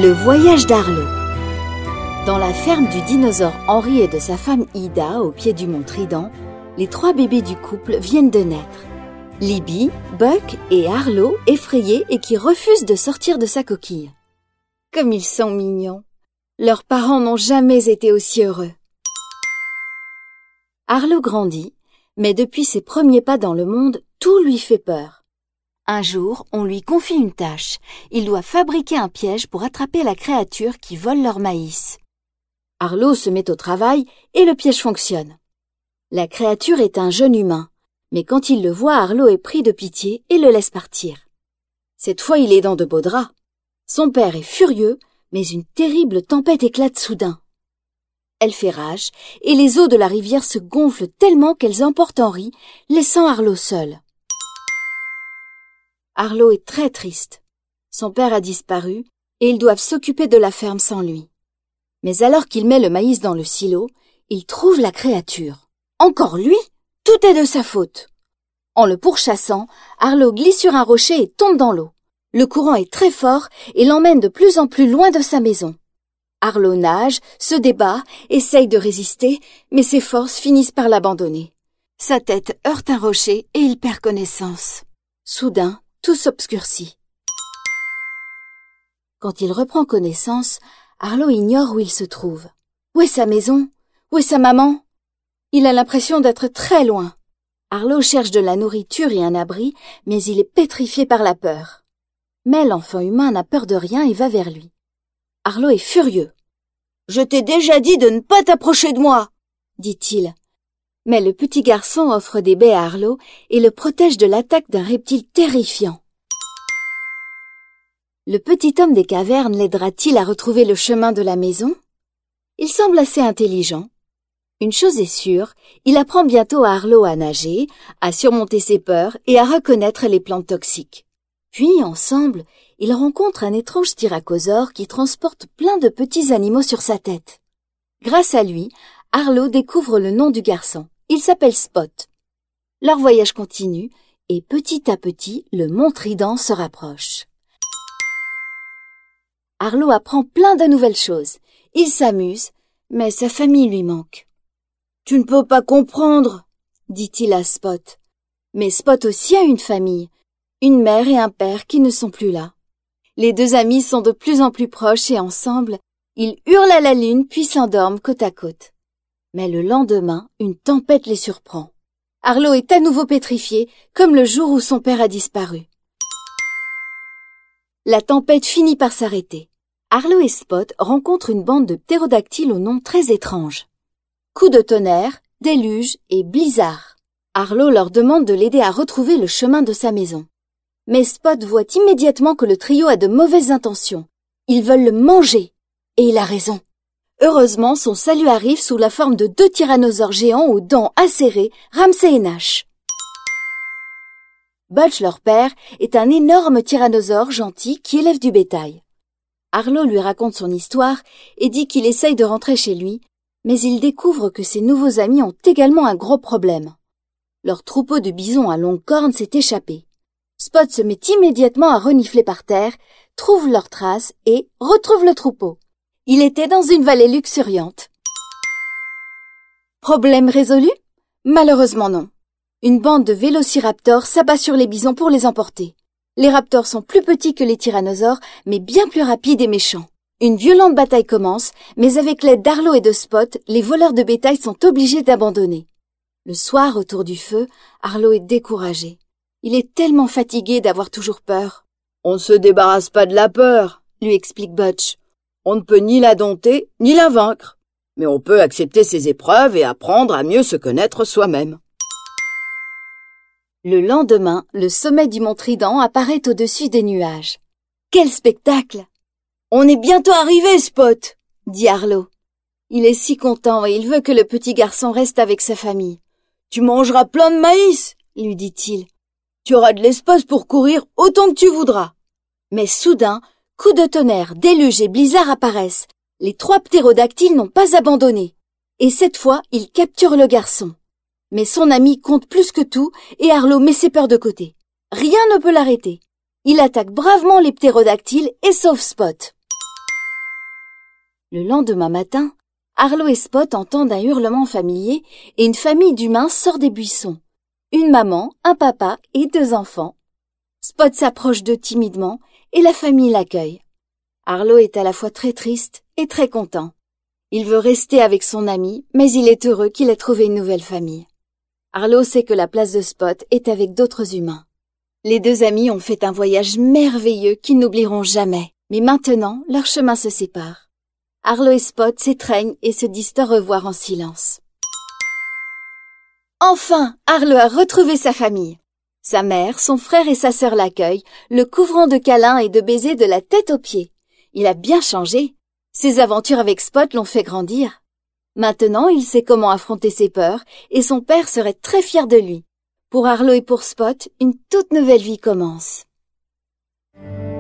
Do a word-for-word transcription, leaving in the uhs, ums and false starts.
Le voyage d'Arlo. Dans la ferme du dinosaure Henri et de sa femme Ida, au pied du mont Trident, les trois bébés du couple viennent de naître. Libby, Buck et Arlo, effrayés et qui refusent de sortir de sa coquille. Comme ils sont mignons. Leurs parents n'ont jamais été aussi heureux. Arlo grandit, mais depuis ses premiers pas dans le monde, tout lui fait peur. Un jour, on lui confie une tâche. Il doit fabriquer un piège pour attraper la créature qui vole leur maïs. Arlo se met au travail et le piège fonctionne. La créature est un jeune humain, mais quand il le voit, Arlo est pris de pitié et le laisse partir. Cette fois, il est dans de beaux draps. Son père est furieux, mais une terrible tempête éclate soudain. Elle fait rage et les eaux de la rivière se gonflent tellement qu'elles emportent Henri, laissant Arlo seul. Arlo est très triste. Son père a disparu et ils doivent s'occuper de la ferme sans lui. Mais alors qu'il met le maïs dans le silo, il trouve la créature. Encore lui? Tout est de sa faute. En le pourchassant, Arlo glisse sur un rocher et tombe dans l'eau. Le courant est très fort et l'emmène de plus en plus loin de sa maison. Arlo nage, se débat, essaye de résister, mais ses forces finissent par l'abandonner. Sa tête heurte un rocher et il perd connaissance. Soudain, tout s'obscurcit. Quand il reprend connaissance, Arlo ignore où il se trouve. Où est sa maison? Où est sa maman? Il a l'impression d'être très loin. Arlo cherche de la nourriture et un abri, mais il est pétrifié par la peur. Mais l'enfant humain n'a peur de rien et va vers lui. Arlo est furieux. « Je t'ai déjà dit de ne pas t'approcher de moi !» dit-il. Mais le petit garçon offre des baies à Arlo et le protège de l'attaque d'un reptile terrifiant. Le petit homme des cavernes l'aidera-t-il à retrouver le chemin de la maison? Il semble assez intelligent. Une chose est sûre, il apprend bientôt à Arlo à nager, à surmonter ses peurs et à reconnaître les plantes toxiques. Puis, ensemble, ils rencontrent un étrange tyrannosaure qui transporte plein de petits animaux sur sa tête. Grâce à lui, Arlo découvre le nom du garçon. Il s'appelle Spot. Leur voyage continue et petit à petit, le mont Trident se rapproche. Arlo apprend plein de nouvelles choses. Il s'amuse, mais sa famille lui manque. « Tu ne peux pas comprendre, » dit-il à Spot. Mais Spot aussi a une famille, une mère et un père qui ne sont plus là. Les deux amis sont de plus en plus proches et ensemble, ils hurlent à la lune puis s'endorment côte à côte. Mais le lendemain, une tempête les surprend. Arlo est à nouveau pétrifié, comme le jour où son père a disparu. La tempête finit par s'arrêter. Arlo et Spot rencontrent une bande de ptérodactyles au nom très étrange. Coup de tonnerre, déluge et blizzard. Arlo leur demande de l'aider à retrouver le chemin de sa maison. Mais Spot voit immédiatement que le trio a de mauvaises intentions. Ils veulent le manger. Et il a raison. Heureusement, son salut arrive sous la forme de deux tyrannosaures géants aux dents acérées, Ramsay et Nash. Butch, leur père, est un énorme tyrannosaure gentil qui élève du bétail. Arlo lui raconte son histoire et dit qu'il essaye de rentrer chez lui, mais il découvre que ses nouveaux amis ont également un gros problème. Leur troupeau de bisons à longues cornes s'est échappé. Spot se met immédiatement à renifler par terre, trouve leurs traces et retrouve le troupeau. Il était dans une vallée luxuriante. Problème résolu? Malheureusement non. Une bande de vélociraptors s'abat sur les bisons pour les emporter. Les raptors sont plus petits que les tyrannosaures, mais bien plus rapides et méchants. Une violente bataille commence, mais avec l'aide d'Arlo et de Spot, les voleurs de bétail sont obligés d'abandonner. Le soir, autour du feu, Arlo est découragé. Il est tellement fatigué d'avoir toujours peur. « On ne se débarrasse pas de la peur, » lui explique Butch. « On ne peut ni la dompter, ni la vaincre. Mais on peut accepter ses épreuves et apprendre à mieux se connaître soi-même. » Le lendemain, le sommet du mont Trident apparaît au-dessus des nuages. Quel spectacle! « On est bientôt arrivé, Spot !» dit Arlo. Il est si content et il veut que le petit garçon reste avec sa famille. « Tu mangeras plein de maïs !» lui dit-il. « Tu auras de l'espace pour courir autant que tu voudras. » Mais soudain, coup de tonnerre, déluge et blizzard apparaissent. Les trois ptérodactyles n'ont pas abandonné. Et cette fois, ils capturent le garçon. Mais son ami compte plus que tout et Arlo met ses peurs de côté. Rien ne peut l'arrêter. Il attaque bravement les ptérodactyles et sauve Spot. Le lendemain matin, Arlo et Spot entendent un hurlement familier et une famille d'humains sort des buissons. Une maman, un papa et deux enfants. Spot s'approche d'eux timidement et la famille l'accueille. Arlo est à la fois très triste et très content. Il veut rester avec son ami, mais il est heureux qu'il ait trouvé une nouvelle famille. Arlo sait que la place de Spot est avec d'autres humains. Les deux amis ont fait un voyage merveilleux qu'ils n'oublieront jamais. Mais maintenant, leurs chemins se séparent. Arlo et Spot s'étreignent et se disent au revoir en silence. Enfin, Arlo a retrouvé sa famille. Sa mère, son frère et sa sœur l'accueillent, le couvrant de câlins et de baisers de la tête aux pieds. Il a bien changé. Ses aventures avec Spot l'ont fait grandir. Maintenant, il sait comment affronter ses peurs et son père serait très fier de lui. Pour Arlo et pour Spot, une toute nouvelle vie commence.